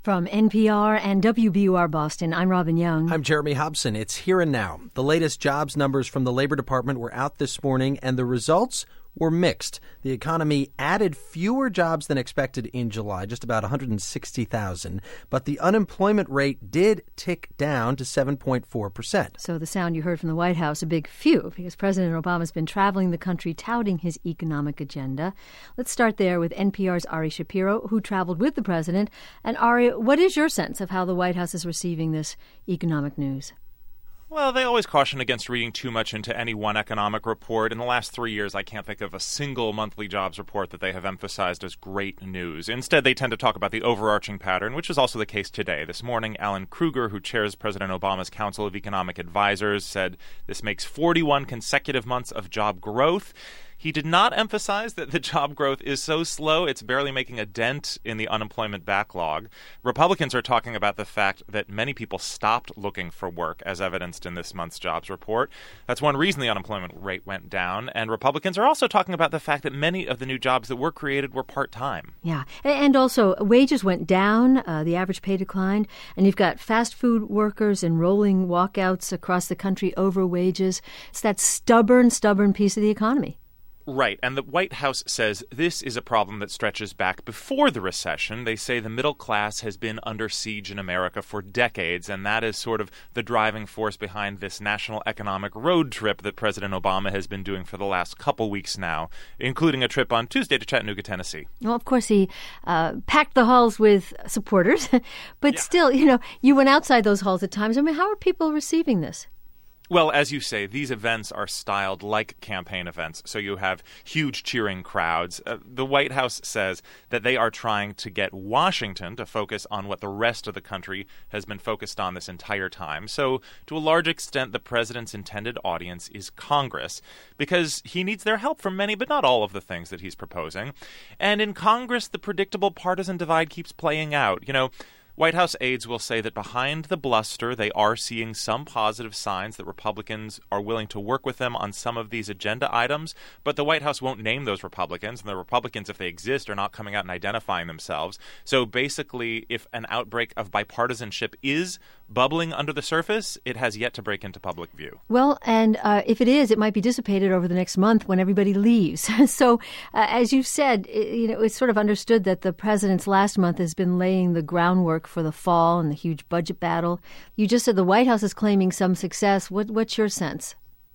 From NPR and WBUR Boston, I'm Robin Young. I'm Jeremy Hobson. It's Here and Now. The latest jobs numbers from the Labor Department were out this morning, and the results were mixed. The economy added fewer jobs than expected in July, just about 160,000, but the unemployment rate did tick down to 7.4%. So the sound you heard from the White House, a big phew, because President Obama's been traveling the country touting his economic agenda. Let's start there with NPR's Ari Shapiro, who traveled with the president. And Ari, what is your sense of how the White House is receiving this economic news? Well, they always caution against reading too much into any one economic report. In the last 3 years, I can't think of a single monthly jobs report that they have emphasized as great news. Instead, they tend to talk about the overarching pattern, which is also the case today. This morning, Alan Krueger, who chairs President Obama's Council of Economic Advisors, said this makes 41 consecutive months of job growth. He did not emphasize that the job growth is so slow it's barely making a dent in the unemployment backlog. Republicans are talking about the fact that many people stopped looking for work, as evidenced in this month's jobs report. That's one reason the unemployment rate went down. And Republicans are also talking about the fact that many of the new jobs that were created were part-time. Yeah. And also, wages went down, the average pay declined, and you've got fast food workers and rolling walkouts across the country over wages. It's that stubborn piece of the economy. Right, and the White House says this is a problem that stretches back before the recession. They say the middle class has been under siege in America for decades, and that is sort of the driving force behind this national economic road trip that President Obama has been doing for the last couple weeks now, including a trip on Tuesday to Chattanooga, Tennessee. Well, of course, he packed the halls with supporters, but still, you went outside those halls at times. I mean, how are people receiving this? Well, as you say, these events are styled like campaign events, so you have huge cheering crowds. The White House says that they are trying to get Washington to focus on what the rest of the country has been focused on this entire time. So, to a large extent, the president's intended audience is Congress, because he needs their help for many, but not all of the things that he's proposing. And in Congress, the predictable partisan divide keeps playing out. White House aides will say that behind the bluster, they are seeing some positive signs that Republicans are willing to work with them on some of these agenda items, but the White House won't name those Republicans, and the Republicans, if they exist, are not coming out and identifying themselves. So basically, if an outbreak of bipartisanship is bubbling under the surface, it has yet to break into public view. Well, and if it is, it might be dissipated over the next month when everybody leaves. So, as you've said, it's sort of understood that the president's last month has been laying the groundwork for the fall and the huge budget battle. You just said the White House is claiming some success. What's your sense?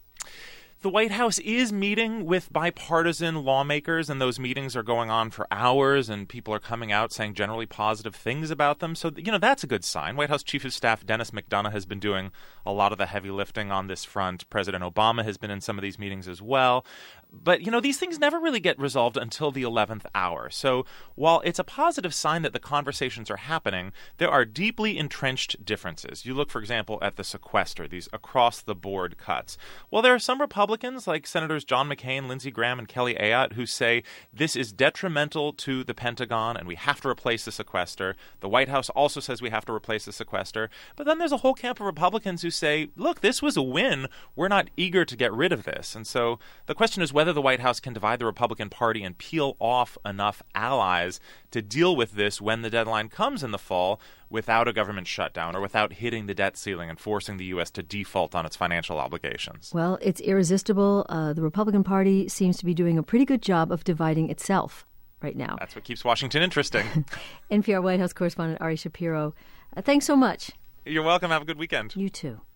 The White House is meeting with bipartisan lawmakers, and those meetings are going on for hours, and people are coming out saying generally positive things about them. So, that's a good sign. White House Chief of Staff Dennis McDonough has been doing a lot of the heavy lifting on this front. President Obama has been in some of these meetings as well. But, these things never really get resolved until the 11th hour. So while it's a positive sign that the conversations are happening, there are deeply entrenched differences. You look, for example, at the sequester, these across-the-board cuts. Well, there are some Republicans, like Senators John McCain, Lindsey Graham, and Kelly Ayotte, who say this is detrimental to the Pentagon and we have to replace the sequester. The White House also says we have to replace the sequester. But then there's a whole camp of Republicans who say, look, this was a win. We're not eager to get rid of this. And so the question is whether the White House can divide the Republican Party and peel off enough allies to deal with this when the deadline comes in the fall without a government shutdown or without hitting the debt ceiling and forcing the U.S. to default on its financial obligations. Well, it's irresistible. The Republican Party seems to be doing a pretty good job of dividing itself right now. That's what keeps Washington interesting. NPR White House correspondent Ari Shapiro, thanks so much. You're welcome. Have a good weekend. You too.